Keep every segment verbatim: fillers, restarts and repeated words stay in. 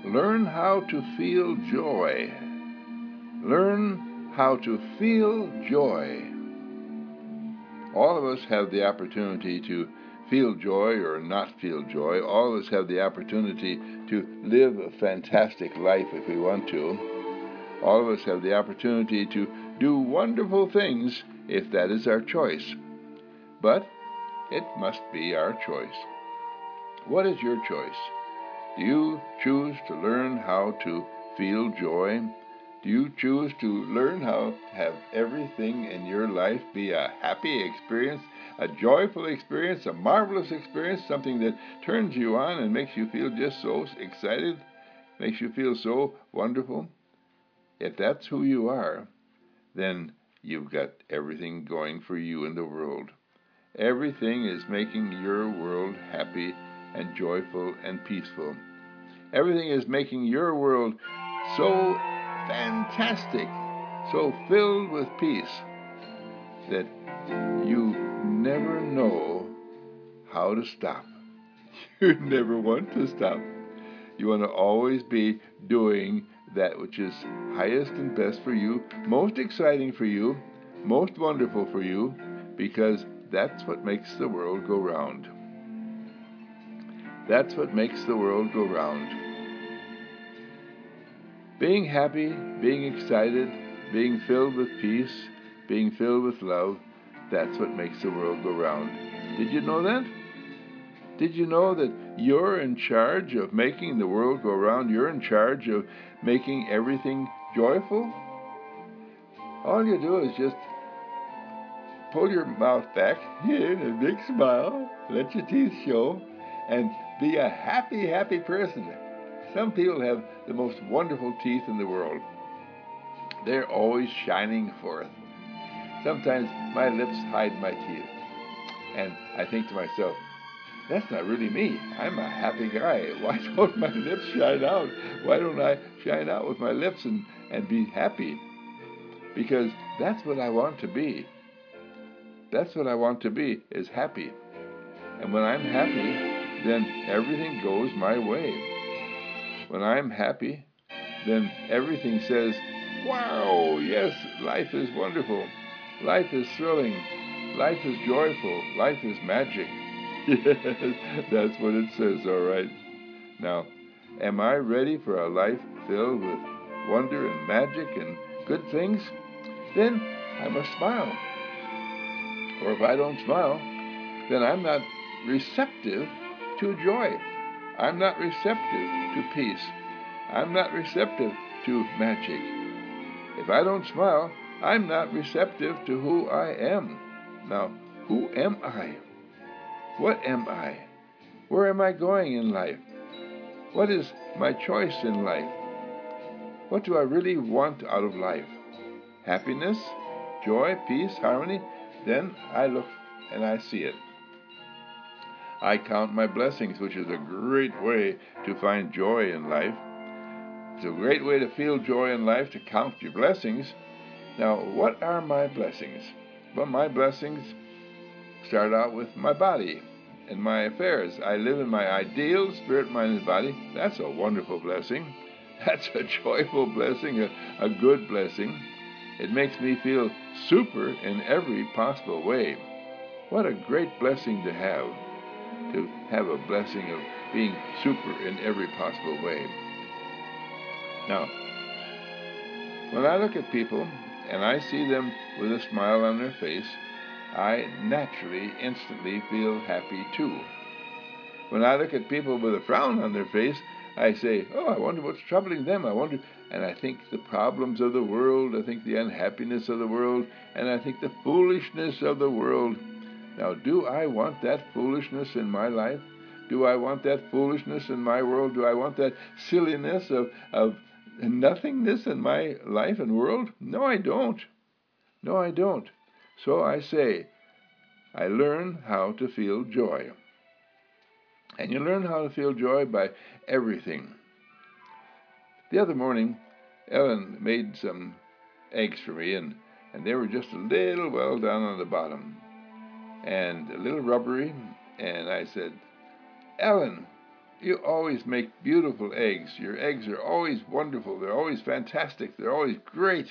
Learn how to feel joy. Learn how to feel joy. All of us have the opportunity to feel joy or not feel joy. All of us have the opportunity to live a fantastic life if we want to. All of us have the opportunity to do wonderful things if that is our choice. But it must be our choice. What is your choice? Do you choose to learn how to feel joy? Do you choose to learn how to have everything in your life be a happy experience, a joyful experience, a marvelous experience, something that turns you on and makes you feel just so excited, makes you feel so wonderful? If that's who you are, then you've got everything going for you in the world. Everything is making your world happy and joyful and peaceful. Everything is making your world so fantastic, so filled with peace, that you never know how to stop. You never want to stop. You want to always be doing that which is highest and best for you, most exciting for you, most wonderful for you, because that's what makes the world go round. That's what makes the world go round. Being happy, being excited, being filled with peace, being filled with love, that's what makes the world go round. Did you know that? Did you know that you're in charge of making the world go round? You're in charge of making everything joyful? All you do is just pull your mouth back in a big smile, let your teeth show, and be a happy, happy person. Some people have the most wonderful teeth in the world. They're always shining forth. Sometimes my lips hide my teeth. And I think to myself, that's not really me. I'm a happy guy. Why don't my lips shine out? Why don't I shine out with my lips and, and be happy? Because that's what I want to be. That's what I want to be, is happy. And when I'm happy, then everything goes my way. When I'm happy, then everything says, wow, yes, life is wonderful. Life is thrilling. Life is joyful. Life is magic. Yes, that's what it says, all right. Now, am I ready for a life filled with wonder and magic and good things? Then I must smile. Or if I don't smile, then I'm not receptive to joy. I'm not receptive to peace. I'm not receptive to magic. If I don't smile, I'm not receptive to who I am. Now, who am I? What am I? Where am I going in life? What is my choice in life? What do I really want out of life? Happiness, joy, peace, harmony? Then I look and I see it. I count my blessings, which is a great way to find joy in life. It's a great way to feel joy in life, to count your blessings. Now, what are my blessings? Well, my blessings start out with my body and my affairs. I live in my ideal spirit, mind, and body. That's a wonderful blessing. That's a joyful blessing, a, a good blessing. It makes me feel super in every possible way. What a great blessing to have, to have a blessing of being super in every possible way. Now, when I look at people and I see them with a smile on their face, I naturally, instantly feel happy too. When I look at people with a frown on their face, I say, oh, I wonder what's troubling them. I wonder, and I think the problems of the world, I think the unhappiness of the world, and I think the foolishness of the world. Now, do I want that foolishness in my life? Do I want that foolishness in my world? Do I want that silliness of, of nothingness in my life and world? No, I don't. No, I don't. So I say, I learn how to feel joy. And you learn how to feel joy by everything. The other morning, Ellen made some eggs for me, and, and they were just a little well down on the bottom, and a little rubbery, and I said, Ellen, You always make beautiful eggs. Your eggs are always wonderful. They're always fantastic. They're always great.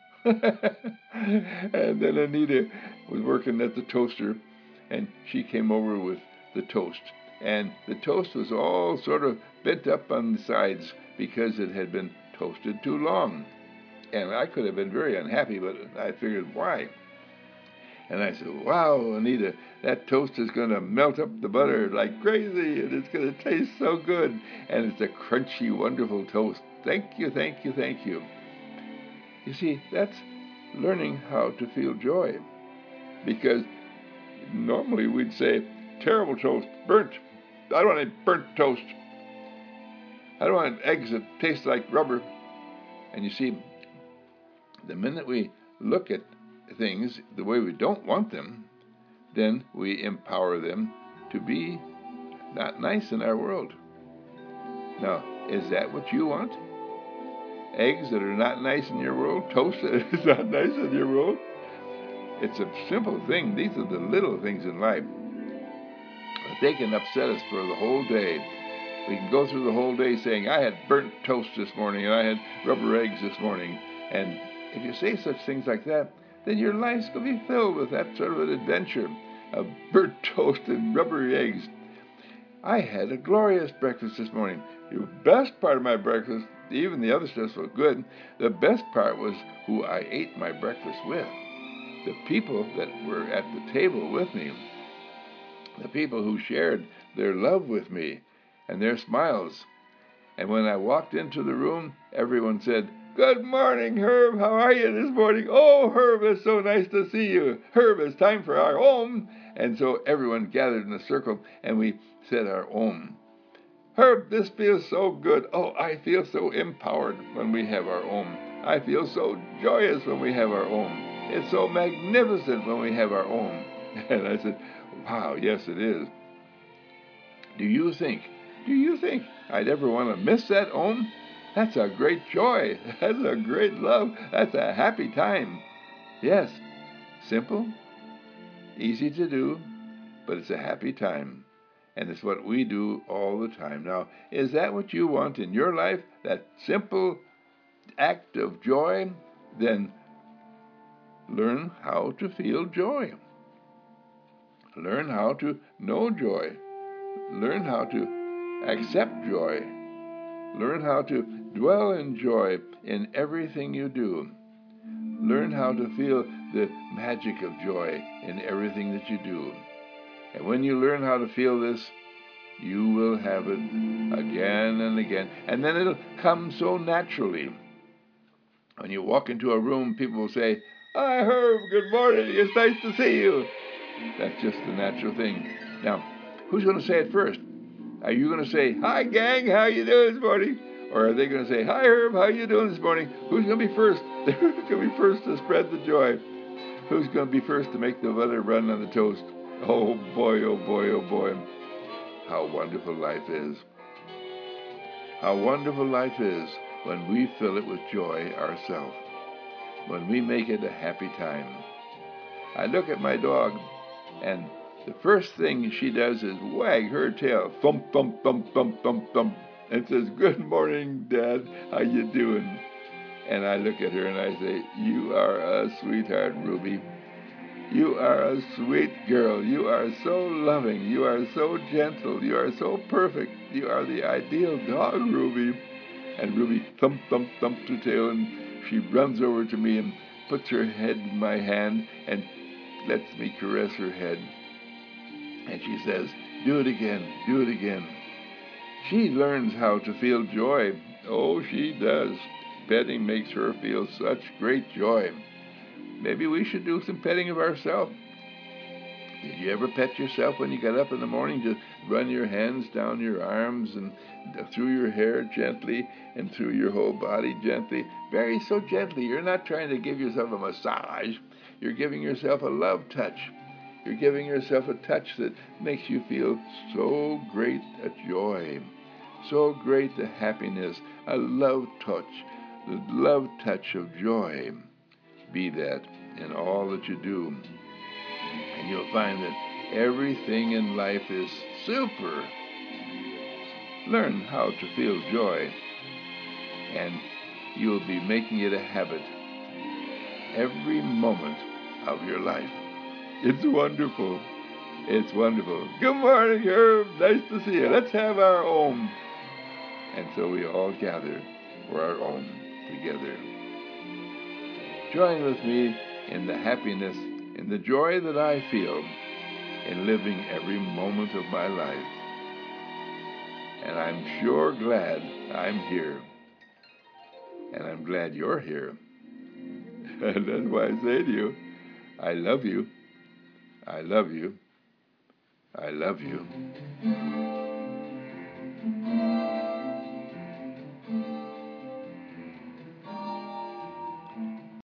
And then Anita was working at the toaster, and she came over with the toast. And the toast was all sort of bent up on the sides because it had been toasted too long. And I could have been very unhappy, but I figured, why? And I said, wow, Anita, that toast is going to melt up the butter like crazy, and it's going to taste so good. And it's a crunchy, wonderful toast. Thank you, thank you, thank you. You see, that's learning how to feel joy. Because normally we'd say, terrible toast, burnt. I don't want any burnt toast. I don't want eggs that taste like rubber. And you see, the minute we look at things the way we don't want them, then we empower them to be not nice in our world. Now, is that what you want? Eggs that are not nice in your world? Toast that is not nice in your world? It's a simple thing. These are the little things in life. But they can upset us for the whole day. We can go through the whole day saying, I had burnt toast this morning, and I had rubber eggs this morning. And if you say such things like that, then your life's going to be filled with that sort of an adventure of burnt toast and rubbery eggs. I had a glorious breakfast this morning. The best part of my breakfast, even the other stuff was good, the best part was who I ate my breakfast with. The people that were at the table with me, the people who shared their love with me and their smiles. And when I walked into the room, everyone said, good morning, Herb. How are you this morning? Oh, Herb, it's so nice to see you. Herb, it's time for our Om. And so everyone gathered in a circle, and we said our Om. Herb, this feels so good. Oh, I feel so empowered when we have our Om. I feel so joyous when we have our Om. It's so magnificent when we have our Om. And I said, wow, yes, it is. Do you think, do you think I'd ever want to miss that Om? That's a great joy. That's a great love. That's a happy time. Yes, simple, easy to do, but it's a happy time. And it's what we do all the time. Now, is that what you want in your life? That simple act of joy? Then learn how to feel joy. Learn how to know joy. Learn how to accept joy. Learn how to dwell in joy in everything you do. Learn how to feel the magic of joy in everything that you do. And when you learn how to feel this, you will have it again and again. And then it'll come so naturally. When you walk into a room, people will say, hi, Herb, good morning. It's nice to see you. That's just the natural thing. Now, who's going to say it first? Are you going to say, hi, gang, how you doing this morning? Or are they going to say, hi, Herb, how you doing this morning? Who's going to be first? Who's going to be first to spread the joy? Who's going to be first to make the butter run on the toast? Oh, boy, oh, boy, oh, boy. How wonderful life is. How wonderful life is when we fill it with joy ourselves. When we make it a happy time. I look at my dog, and the first thing she does is wag her tail, thump, thump, thump, thump, thump, thump, and says, good morning, Dad, how you doing? And I look at her and I say, you are a sweetheart, Ruby. You are a sweet girl. You are so loving. You are so gentle. You are so perfect. You are the ideal dog, Ruby. And Ruby thump, thump, thumps her tail, and she runs over to me and puts her head in my hand and lets me caress her head. And she says, do it again, do it again. She learns how to feel joy. Oh, she does. Petting makes her feel such great joy. Maybe we should do some petting of ourselves. Did you ever pet yourself when you got up in the morning? Just run your hands down your arms and through your hair gently and through your whole body gently. Very so gently. You're not trying to give yourself a massage. You're giving yourself a love touch. You're giving yourself a touch that makes you feel so great a joy, so great a happiness, a love touch, the love touch of joy. Be that in all that you do. And you'll find that everything in life is super. Learn how to feel joy, and you'll be making it a habit every moment of your life. It's wonderful. It's wonderful. Good morning, Herb. Nice to see you. Let's have our Om. And so we all gather for our Om together. Join with me in the happiness, in the joy that I feel in living every moment of my life. And I'm sure glad I'm here. And I'm glad you're here. And that's why I say to you, I love you. I love you. I love you.